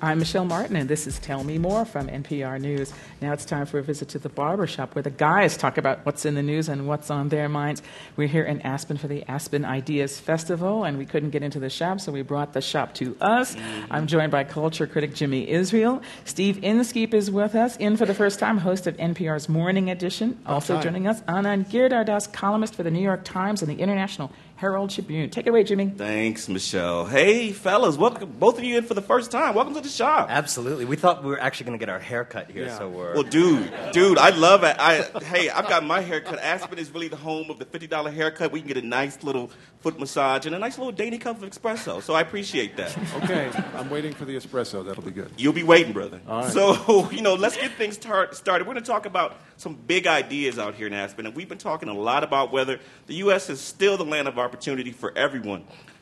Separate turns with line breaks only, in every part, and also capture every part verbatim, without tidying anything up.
I'm Michelle Martin, and this is Tell Me More from N P R News. Now it's time for a visit to the barbershop where the guys talk about what's in the news and what's on their minds. We're here in Aspen for the Aspen Ideas Festival, and we couldn't get into the shop, so we brought the shop to us. Mm-hmm. I'm joined by culture critic Jimmy Israel. Steve Inskeep is with us, in for the first time, host of N P R's Morning Edition. Also joining us, Anand Giridharadas, columnist for the New York Times and the International Herald Tribune. Take it away, Jimmy.
Thanks, Michelle. Hey, fellas, welcome, both of you in for the first time. Welcome to the shop.
Absolutely. We thought we were actually going to get our hair cut here, yeah. so we're...
Well, dude, dude, I love it. I, hey, I've got my haircut. Aspen is really the home of the fifty dollar haircut. We can get a nice little foot massage and a nice little dainty cup of espresso, so I appreciate that.
Okay, I'm waiting for the espresso. That'll be good.
You'll be waiting, brother.
All right.
So, you know, let's get things tar- started. We're going to talk about some big ideas out here in Aspen, and we've been talking a lot about whether the U S is still the land of opportunity for everyone.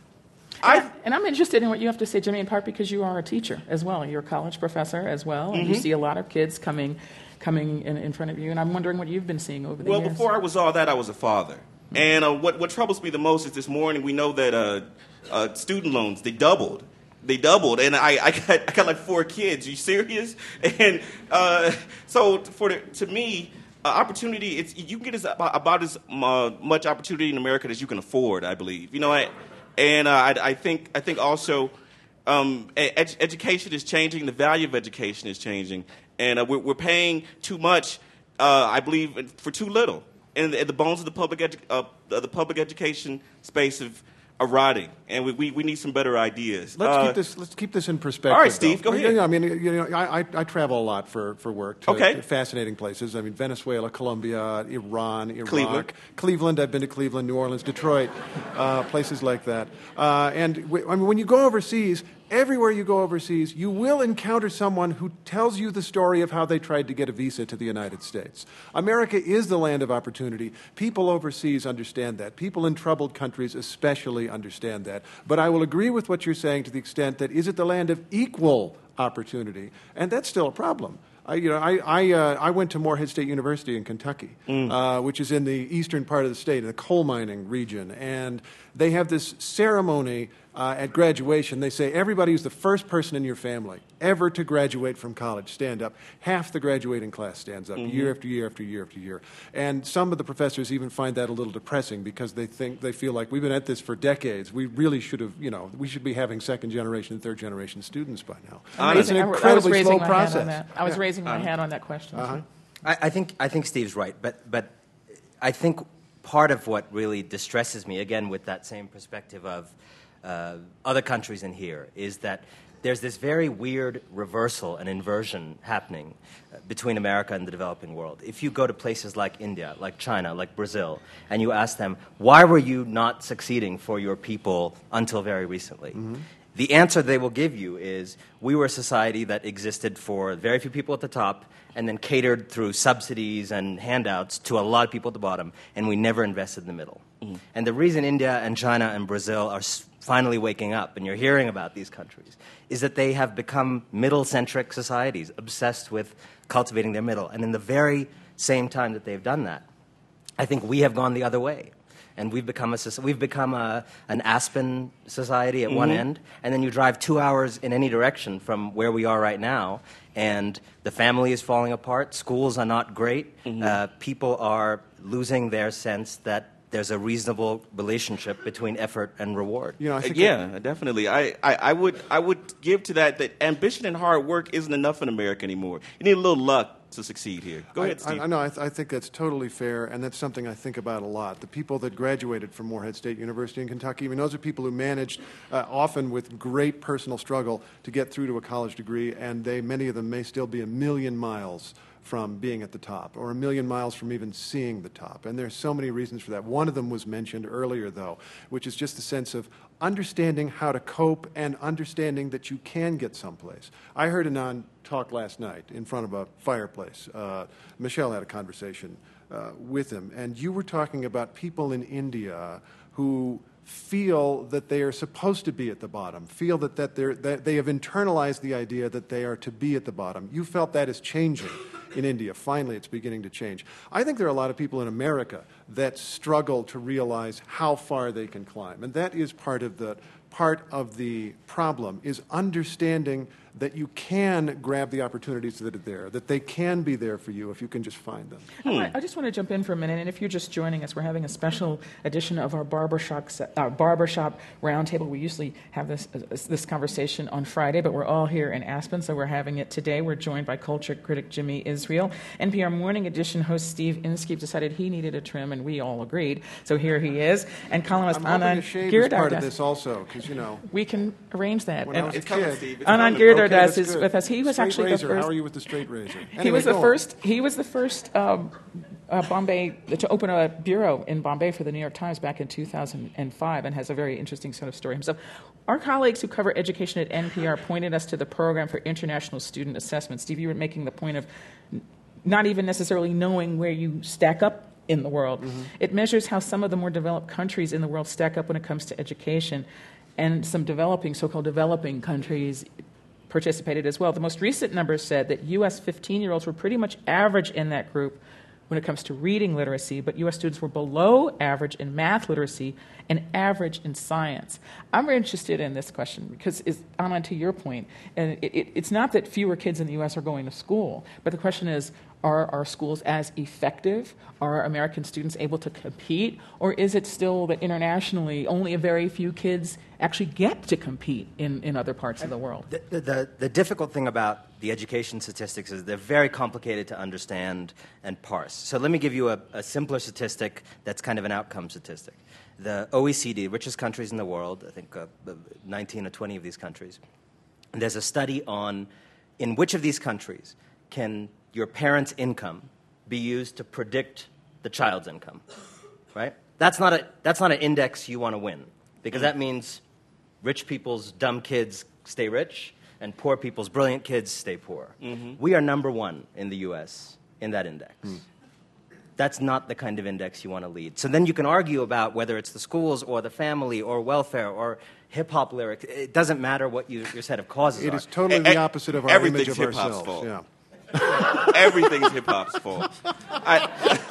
And, I, and I'm interested in what you have to say, Jimmy, in part because you are a teacher as well. You're a college professor as well, and mm-hmm. you see a lot of kids coming coming in, in front of you, and I'm wondering what you've been seeing over the
well,
years.
Well, before I was all that, I was a father. Mm-hmm. And uh, what, what troubles me the most is this morning we know that uh, uh, student loans, they doubled. They doubled, and I, I, got, I got like four kids. Are you serious? And uh, so for the, to me, uh, opportunity, it's, you can get as, about, about as uh, much opportunity in America as you can afford, I believe. You know, I, and uh, I, I think I think also um, ed- education is changing. The value of education is changing, and uh, we're, we're paying too much. Uh, I believe for too little, and the, the bones of the public edu- uh, the public education space have are rotting, and we, we, we need some better ideas.
Let's
uh,
keep this. Let's keep this in perspective.
All right, Steve,
though.
go ahead.
I mean, you know, I, I, I travel a lot for, for work to,
okay.
to fascinating places. I mean, Venezuela, Colombia, Iran, Iraq,
Cleveland.
Cleveland. I've been to Cleveland, New Orleans, Detroit, uh, places like that. Uh, and w- I mean, when you go overseas, everywhere you go overseas, you will encounter someone who tells you the story of how they tried to get a visa to the United States. America is the land of opportunity. People overseas understand that. People in troubled countries especially understand that. But I will agree with what you're saying to the extent that is it the land of equal opportunity? And that's still a problem. I, you know, I I, uh, I went to Morehead State University in Kentucky, mm. uh, which is in the eastern part of the state, in the coal mining region, and they have this ceremony uh, at graduation. They say everybody who's the first person in your family ever to graduate from college stand up. Half the graduating class stands up, mm-hmm. year after year after year after year, and some of the professors even find that a little depressing because they think they feel like we've been at this for decades. We really should have, you know, we should be having second generation, third generation students by now.
Uh,
it's an incredibly slow process.
I was
yeah.
raising my
uh-huh.
hand on that question.
Uh-huh.
I, I think I think Steve's right, but but I think part of what really distresses me, again with that same perspective of uh, other countries in here, is that there's this very weird reversal and inversion happening uh, between America and the developing world. If you go to places like India, like China, like Brazil, and you ask them, why were you not succeeding for your people until very recently? Mm-hmm. The answer they will give you is, we were a society that existed for very few people at the top and then catered through subsidies and handouts to a lot of people at the bottom, and we never invested in the middle. Mm. And the reason India and China and Brazil are s- finally waking up, and you're hearing about these countries, is that they have become middle-centric societies, obsessed with cultivating their middle. And in the very same time that they've done that, I think we have gone the other way. And we've become a we've become a, an Aspen society at mm-hmm. one end, and then you drive two hours in any direction from where we are right now, and the family is falling apart. Schools are not great. Mm-hmm. Uh, people are losing their sense that there's a reasonable relationship between effort and reward.
You know, I think yeah, that, definitely. I, I, I would I would give to that that ambition and hard work isn't enough in America anymore. You need a little luck to succeed here. Go
I,
ahead, Steve.
I, I know. I, th- I think that's totally fair, and that's something I think about a lot. The people that graduated from Morehead State University in Kentucky, I mean, those are people who managed, uh, often with great personal struggle, to get through to a college degree, and they, many of them may still be a million miles from being at the top, or a million miles from even seeing the top. And there's so many reasons for that. One of them was mentioned earlier, though, which is just the sense of understanding how to cope and understanding that you can get someplace. I heard Anand talk last night in front of a fireplace. Uh, Michelle had a conversation uh, with him, and you were talking about people in India who feel that they are supposed to be at the bottom, feel that, that, they're, that they have internalized the idea that they are to be at the bottom. You felt that is changing in India. Finally, it's beginning to change. I think there are a lot of people in America that struggle to realize how far they can climb, and that is part of the part of the problem, is understanding that you can grab the opportunities that are there, that they can be there for you if you can just find them.
Hmm. I, I just want to jump in for a minute, and if you're just joining us, we're having a special edition of our barbershop uh, barbershop roundtable. We usually have this uh, this conversation on Friday, but we're all here in Aspen, so we're having it today. We're joined by culture critic Jimmy Israel. N P R Morning Edition host Steve Inskeep decided he needed a trim, and we all agreed, so here he is. And columnist
I'm
Anand
hoping a shave is part of
Giridharadas.
this also, because, you know,
We can arrange that.
when I
And
was a
It's coming,
kid...
Steve. It's
Anand
coming.
Giridharadas
Okay, that's
is
good.
with us. He was
Straight
actually
razor.
the first.
How are you with the straight razor?
He
Anyway,
was the
go on.
first. He was the first um, uh, Bombay to open a bureau in Bombay for the New York Times back in two thousand five, and has a very interesting sort of story himself. Our colleagues who cover education at N P R pointed us to the Program for International Student Assessment. Steve, you were making the point of n- not even necessarily knowing where you stack up in the world. Mm-hmm. It measures how some of the more developed countries in the world stack up when it comes to education, and some developing, so-called developing countries participated as well. The most recent numbers said that U S fifteen-year-olds were pretty much average in that group when it comes to reading literacy, but U S students were below average in math literacy and average in science. I'm very interested in this question because, is, Anand, to your point, and it, it, it's not that fewer kids in the U S are going to school, but the question is, are our schools as effective? Are American students able to compete? Or is it still that internationally only a very few kids actually get to compete in, in other parts of the world?
The, the, the difficult thing about the education statistics is they're very complicated to understand and parse. So let me give you a, a simpler statistic that's kind of an outcome statistic. The O E C D, richest countries in the world, I think uh, nineteen or twenty of these countries, there's a study on in which of these countries can your parents' income be used to predict the child's income, right? That's not a that's not an index you want to win, because that means rich people's dumb kids stay rich and poor people's brilliant kids stay poor. Mm-hmm. We are number one in the U S in that index. Mm. That's not the kind of index you want to lead. So then you can argue about whether it's the schools or the family or welfare or hip-hop lyrics. It doesn't matter what you, your set of causes
It
are.
is totally
And-
the
and
opposite of our
everything's
image of
hip-hop's
ourselves.
fault.
Yeah.
Everything's hip hop's fault. I,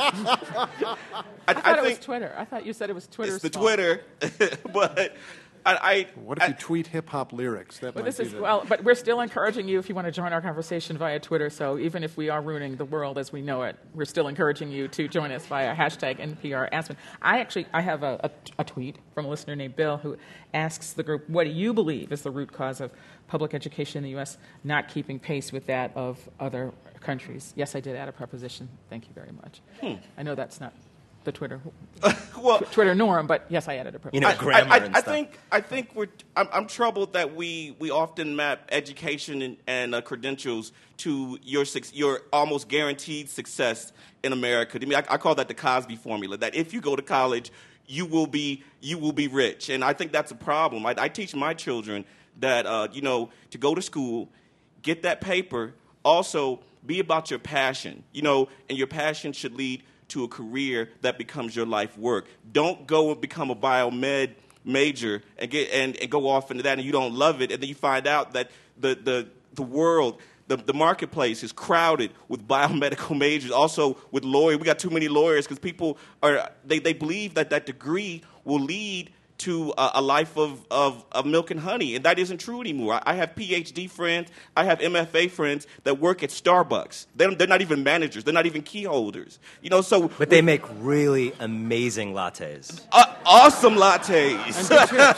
I,
I thought
I
it was
think
Twitter. I thought you said it was Twitter's
it's the
fault.
Twitter, but I. I
What if
I,
you tweet hip-hop lyrics? That
But
might
this
be
is
the...
well, but we're still encouraging you if you want to join our conversation via Twitter. So even if we are ruining the world as we know it, we're still encouraging you to join us via hashtag N P R Aspen. I actually I have a, a, a tweet from a listener named Bill who asks the group, "What do you believe is the root cause of public education in the U S not keeping pace with that of other countries?" Yes, I did add a preposition. Thank you very much. Hmm. I know that's not the Twitter
well,
Twitter norm, but yes, I added a preposition.
You know,
I,
grammar
I,
and
I
stuff.
think I think we're. I'm, I'm troubled that we, we often map education and, and uh, credentials to your suc- your almost guaranteed success in America. I mean, I, I call that the Cosby formula. That if you go to college, you will be you will be rich, and I think that's a problem. I, I teach my children that uh, you know to go to school, get that paper. Also, be about your passion. You know, and your passion should lead to a career that becomes your life work. Don't go and become a biomed major and get and, and go off into that and you don't love it, and then you find out that the the, the world, the, the marketplace is crowded with biomedical majors, also with lawyers. We got too many lawyers because people are they, they believe that that degree will lead to a, a life of, of, of milk and honey, and that isn't true anymore. I, I have P H D friends, I have M F A friends that work at Starbucks. They're, they're not even managers, they're not even key holders. You know, so
But they make really amazing lattes.
uh, awesome lattes.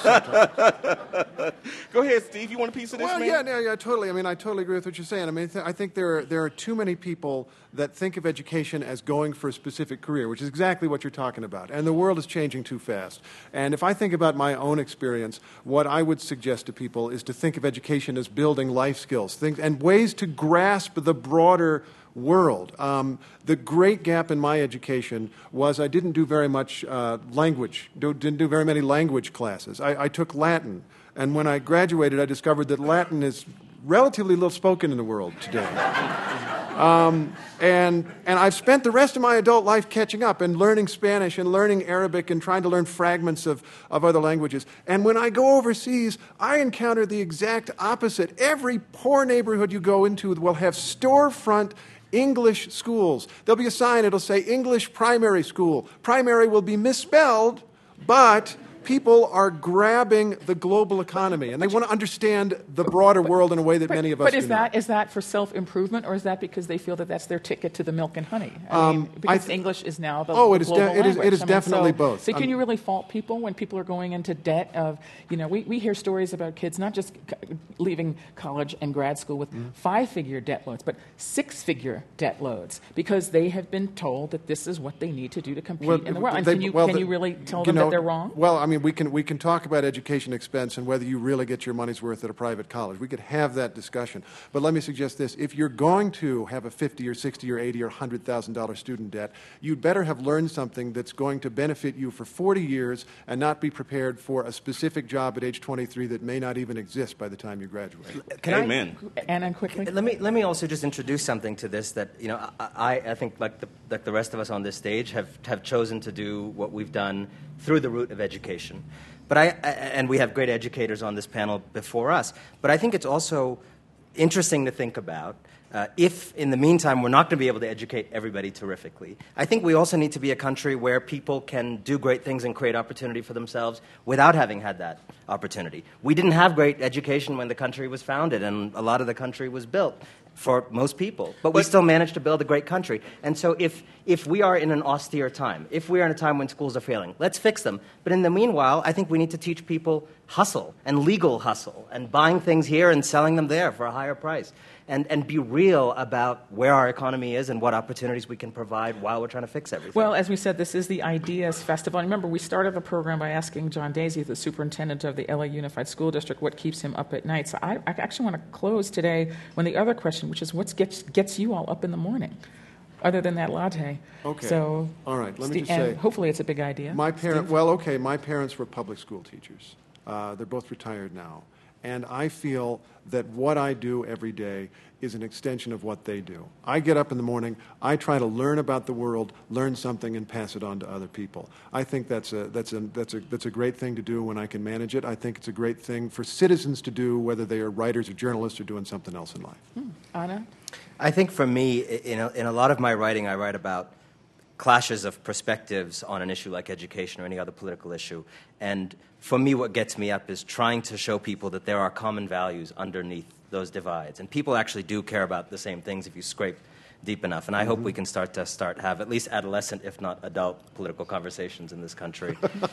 Go ahead, Steve. You want a piece of this,
Well,
man?
yeah, no, yeah, totally. I mean, I totally agree with what you're saying. I mean, th- I think there are, there are too many people that think of education as going for a specific career, which is exactly what you're talking about. And the world is changing too fast. And if I think about my own experience, what I would suggest to people is to think of education as building life skills things, and ways to grasp the broader world. Um, the great gap in my education was I didn't do very much uh, language, do, didn't do very many language classes. I, I took Latin, and when I graduated, I discovered that Latin is relatively little spoken in the world today. Um, and, and I've spent the rest of my adult life catching up and learning Spanish and learning Arabic and trying to learn fragments of, of other languages. And when I go overseas, I encounter the exact opposite. Every poor neighborhood you go into will have storefront English schools. There'll be a sign, it'll say English primary school. Primary will be misspelled, but people are grabbing the global economy, and they want to understand the broader world in a way that
But,
many of us
but
do
is that
not.
is that for self-improvement, or is that because they feel that that's their ticket to the milk and honey? I
Um,
mean,
I
because
th-
English is now the,
Oh,
the
it is de-
global
it is- it
language.
is
I mean,
definitely
so,
both.
So can
Um,
you really fault people when people are going into debt of, you know, we, we hear stories about kids not just c- leaving college and grad school with
Mm-hmm.
five-figure debt loads, but six-figure debt loads because they have been told that this is what they need to do to compete
Well,
in the world. And
they-
can you,
well,
can
the-
you really tell
you
them
know,
that they're wrong?
Well, I mean, we can we can talk about education expense and whether you really get your money's worth at a private college. We could have that discussion. But let me suggest this: if you're going to have a fifty or sixty or eighty or hundred thousand dollar student debt, you'd better have learned something that's going to benefit you for forty years and not be prepared for a specific job at age twenty-three that may not even exist by the time you graduate.
Can I-
Amen.
And then quickly.
Let me let me also just introduce something to this that you know I, I think like the like the rest of us on this stage have have chosen to do what we've done through the route of education, but I and we have great educators on this panel before us. But I think it's also interesting to think about. Uh, if, in the meantime, we're not going to be able to educate everybody terrifically, I think we also need to be a country where people can do great things and create opportunity for themselves without having had that opportunity. We didn't have great education when the country was founded, and a lot of the country was built for most people. But we
But-
still managed to build a great country. And so if, if we are in an austere time, if we are in a time when schools are failing, let's fix them. But in the meanwhile, I think we need to teach people hustle and legal hustle and buying things here and selling them there for a higher price. And, and be real about where our economy is and what opportunities we can provide while we're trying to fix everything.
Well, as we said, this is the Ideas Festival. And remember, we started the program by asking John Daisy, the superintendent of the L A Unified School District, what keeps him up at night. So I, I actually want to close today on the other question, which is what gets, gets you all up in the morning, other than that latte?
Okay.
So,
All right, let me
Steve-
just
and
say-
hopefully it's a big idea.
My parent,
Steve?
well, okay, my parents were public school teachers. Uh, they're both retired now. And I feel that what I do every day is an extension of what they do. I get up in the morning, I try to learn about the world, learn something, and pass it on to other people. I think that's a, that's a, that's a, that's a great thing to do when I can manage it. I think it's a great thing for citizens to do, whether they are writers or journalists or doing something else in life.
Hmm. Anna?
I think for me, in a, in a lot of my writing, I write about clashes of perspectives on an issue like education or any other political issue. And for me, what gets me up is trying to show people that there are common values underneath those divides. And people actually do care about the same things if you scrape deep enough. And I hope we can start to start have at least adolescent, if not adult, political conversations in this country.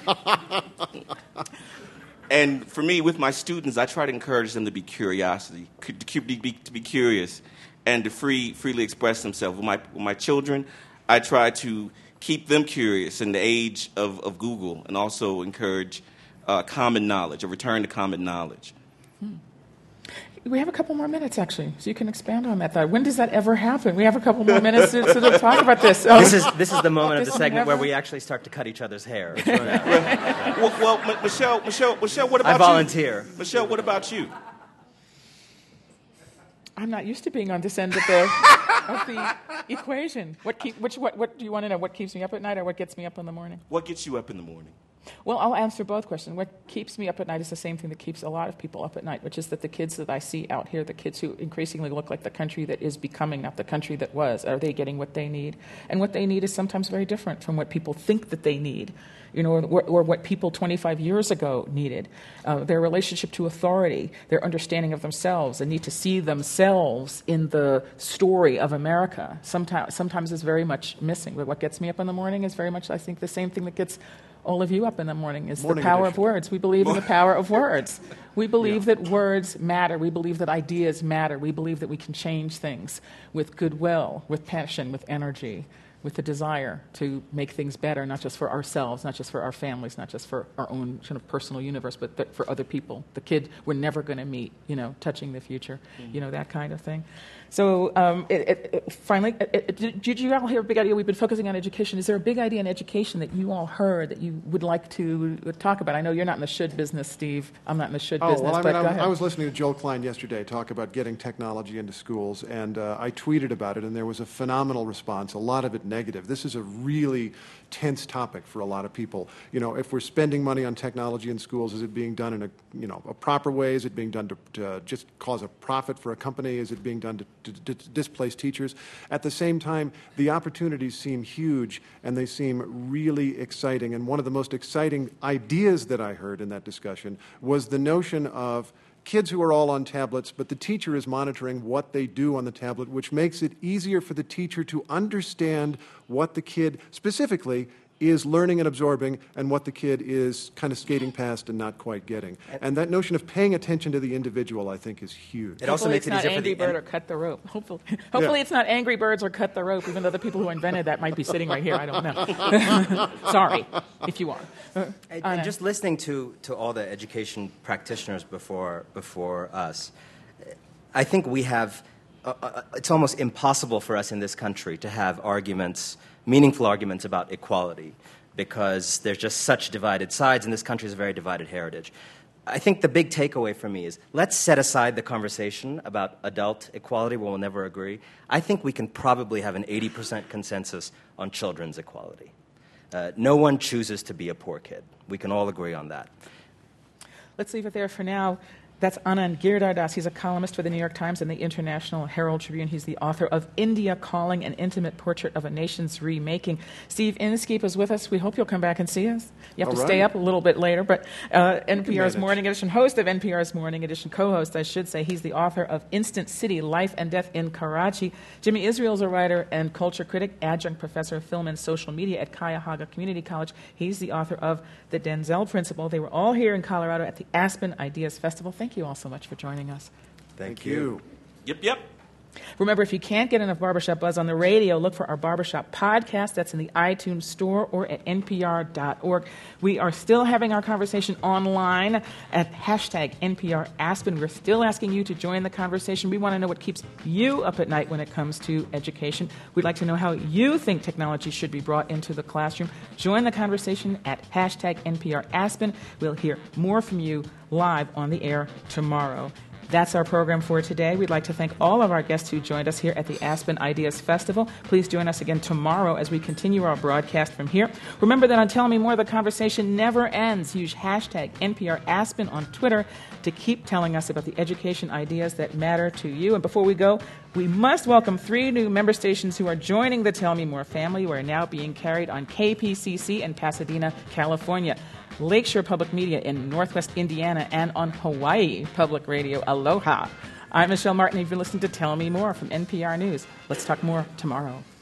And for me, with my students, I try to encourage them to be curiosity, to be, to be curious, and to free, freely express themselves. With my, with my children, I try to keep them curious in the age of, of Google, and also encourage uh, common knowledge, a return to common knowledge.
Hmm. We have a couple more minutes, actually, so you can expand on that thought. When does that ever happen? We have a couple more minutes to, to talk about this. Oh.
This is this is the moment of
This
the segment where
never-
we actually start to cut each other's hair.
well, well, M- Michelle, Michelle, Michelle, what about
I volunteer.
you? Michelle, what about you?
I'm not used to being on this end of the of the equation. What keep which what what do you want to know? What keeps me up at night, or what gets me up in the morning?
What gets you up in the morning?
Well, I'll answer both questions. What keeps me up at night is the same thing that keeps a lot of people up at night, which is that the kids that I see out here, the kids who increasingly look like the country that is becoming, not the country that was, are they getting what they need? And what they need is sometimes very different from what people think that they need, you know, or, or what people twenty-five years ago needed. Uh, their relationship to authority, their understanding of themselves, the need to see themselves in the story of America, sometimes, sometimes is very much missing. But what gets me up in the morning is very much, I think, the same thing that gets all of you up in the morning is
Morning
the power
edition.
of words. We believe in the power of words. We believe yeah. that words matter. We believe that ideas matter. We believe that we can change things with goodwill, with passion, with energy, with the desire to make things better, not just for ourselves, not just for our families, not just for our own sort of personal universe, but, but for other people. The kid we're never going to meet, you know, touching the future, mm-hmm. you know, that kind of thing. So um, it, it, it, finally, it, it, did you all hear a big idea? We've been focusing on education. Is there a big idea in education that you all heard that you would like to talk about? I know you're not in the should business, Steve. I'm not in the should
oh,
business,
well, I
but
mean,
go
I,
ahead.
I was listening to Joel Klein yesterday talk about getting technology into schools, and uh, I tweeted about it, and there was a phenomenal response, a lot of it negative. This is a really tense topic for a lot of people. You know, if we're spending money on technology in schools, is it being done in a, you know, a proper way? Is it being done to, to just cause a profit for a company? Is it being done to, d- d- displaced teachers. At the same time, the opportunities seem huge and they seem really exciting. And one of the most exciting ideas that I heard in that discussion was the notion of kids who are all on tablets, but the teacher is monitoring what they do on the tablet, which makes it easier for the teacher to understand what the kid specifically is learning and absorbing and what the kid is kind of skating past and not quite getting. And that notion of paying attention to the individual, I think, is huge.
It also
Hopefully
makes
it's
it
not
easier for
Angry
the
Bird or Cut the Rope. Hopefully, hopefully
Yeah.
it's not Angry Birds or Cut the Rope, even though the people who invented that might be sitting right here. I don't know. Sorry, if you are. Uh,
And,
Anna.
and just listening to, to all the education practitioners before, before us, I think we have, uh, uh, it's almost impossible for us in this country to have arguments, meaningful arguments about equality, because there's just such divided sides, and this country has a very divided heritage. I think the big takeaway for me is let's set aside the conversation about adult equality where we'll never agree. I think we can probably have an eighty percent consensus on children's equality. Uh, no one chooses to be a poor kid. We can all agree on that.
Let's leave it there for now. That's Anand Giridharadas. He's a columnist for the New York Times and the International Herald Tribune. He's the author of India Calling, an intimate portrait of a nation's remaking. Steve Inskeep is with us. We hope you'll come back and see us. You have
All
to
right.
stay up a little bit later, but uh, N P R's
manage.
Morning Edition, host of N P R's Morning Edition, co-host, I should say. He's the author of Instant City, Life and Death in Karachi. Jimmy Israel's a writer and culture critic, adjunct professor of film and social media at Cuyahoga Community College. He's the author of The Denzel Principle. They were all here in Colorado at the Aspen Ideas Festival. Thank you all so much for joining us.
Thank,
you.
Yep, yep.
Remember, if you can't get enough Barbershop Buzz on the radio, look for our Barbershop podcast. That's in the iTunes Store or at N P R dot org. We are still having our conversation online at hashtag N P R Aspen. We're still asking you to join the conversation. We want to know what keeps you up at night when it comes to education. We'd like to know how you think technology should be brought into the classroom. Join the conversation at hashtag N P R Aspen. We'll hear more from you live on the air tomorrow. That's our program for today. We'd like to thank all of our guests who joined us here at the Aspen Ideas Festival. Please join us again tomorrow as we continue our broadcast from here. Remember that on Tell Me More, the conversation never ends. Use hashtag N P R Aspen on Twitter to keep telling us about the education ideas that matter to you. And before we go, we must welcome three new member stations who are joining the Tell Me More family, who are now being carried on K P C C in Pasadena, California, Lakeshore Public Media in Northwest Indiana, and on Hawaii Public Radio. Aloha. I'm Michelle Martin. You've been listening to Tell Me More from N P R News. Let's talk more tomorrow.